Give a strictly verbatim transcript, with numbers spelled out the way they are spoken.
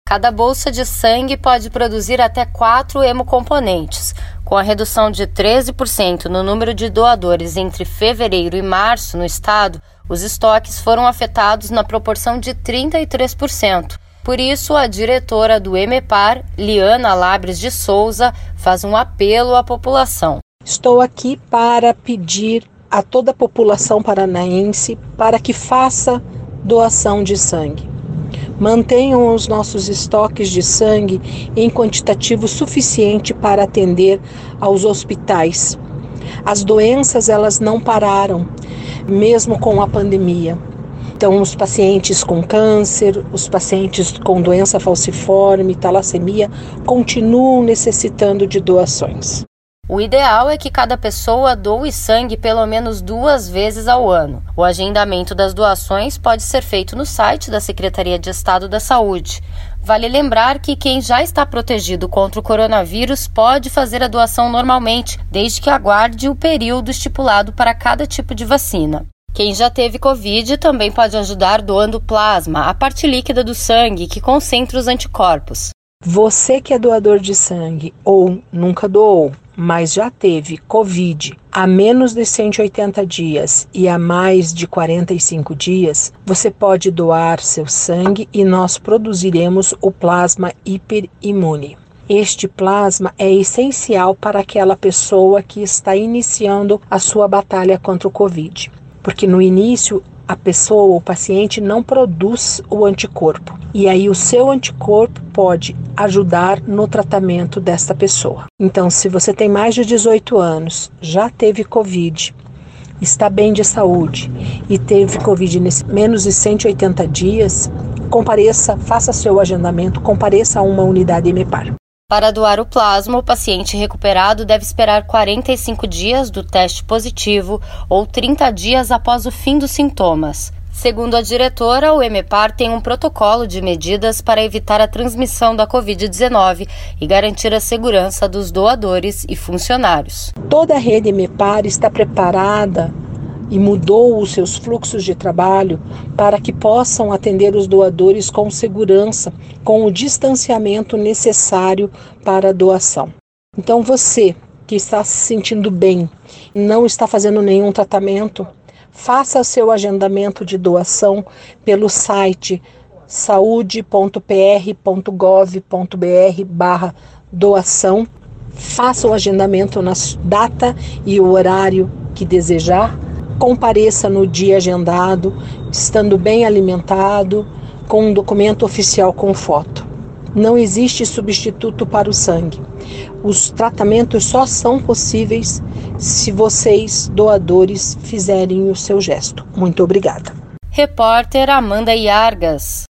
Cada bolsa de sangue pode produzir até quatro hemocomponentes. Com a redução de treze por cento no número de doadores entre fevereiro e março no estado, os estoques foram afetados na proporção de trinta e três por cento. Por isso, a diretora do EMEPAR, Liana Labres de Souza, faz um apelo à população. Estou aqui para pedir a toda a população paranaense para que faça doação de sangue. Mantenham os nossos estoques de sangue em quantitativo suficiente para atender aos hospitais. As doenças, elas não pararam, mesmo com a pandemia. Então, os pacientes com câncer, os pacientes com doença falciforme, talassemia, continuam necessitando de doações. O ideal é que cada pessoa doe sangue pelo menos duas vezes ao ano. O agendamento das doações pode ser feito no site da Secretaria de Estado da Saúde. Vale lembrar que quem já está protegido contra o coronavírus pode fazer a doação normalmente, desde que aguarde o período estipulado para cada tipo de vacina. Quem já teve Covid também pode ajudar doando plasma, a parte líquida do sangue que concentra os anticorpos. Você que é doador de sangue ou nunca doou, mas já teve Covid há menos de cento e oitenta dias e há mais de quarenta e cinco dias, você pode doar seu sangue e nós produziremos o plasma hiperimune. Este plasma é essencial para aquela pessoa que está iniciando a sua batalha contra o Covid, porque no início a pessoa, o paciente, não produz o anticorpo. E aí o seu anticorpo pode ajudar no tratamento desta pessoa. Então, se você tem mais de dezoito anos, já teve Covid, está bem de saúde e teve Covid nesse menos de cento e oitenta dias, compareça, faça seu agendamento, compareça a uma unidade EMEPAR. Para doar o plasma, o paciente recuperado deve esperar quarenta e cinco dias do teste positivo ou trinta dias após o fim dos sintomas. Segundo a diretora, o EMEPAR tem um protocolo de medidas para evitar a transmissão da covid dezenove e garantir a segurança dos doadores e funcionários. Toda a rede EMEPAR está preparada e mudou os seus fluxos de trabalho para que possam atender os doadores com segurança, com o distanciamento necessário para a doação. Então você que está se sentindo bem, não está fazendo nenhum tratamento, faça seu agendamento de doação pelo site saúde ponto p r ponto gov ponto b r barra doação. Faça o agendamento na data e o horário que desejar. Compareça no dia agendado, estando bem alimentado, com um documento oficial com foto. Não existe substituto para o sangue. Os tratamentos só são possíveis se vocês, doadores, fizerem o seu gesto. Muito obrigada. Repórter Amanda Iargas.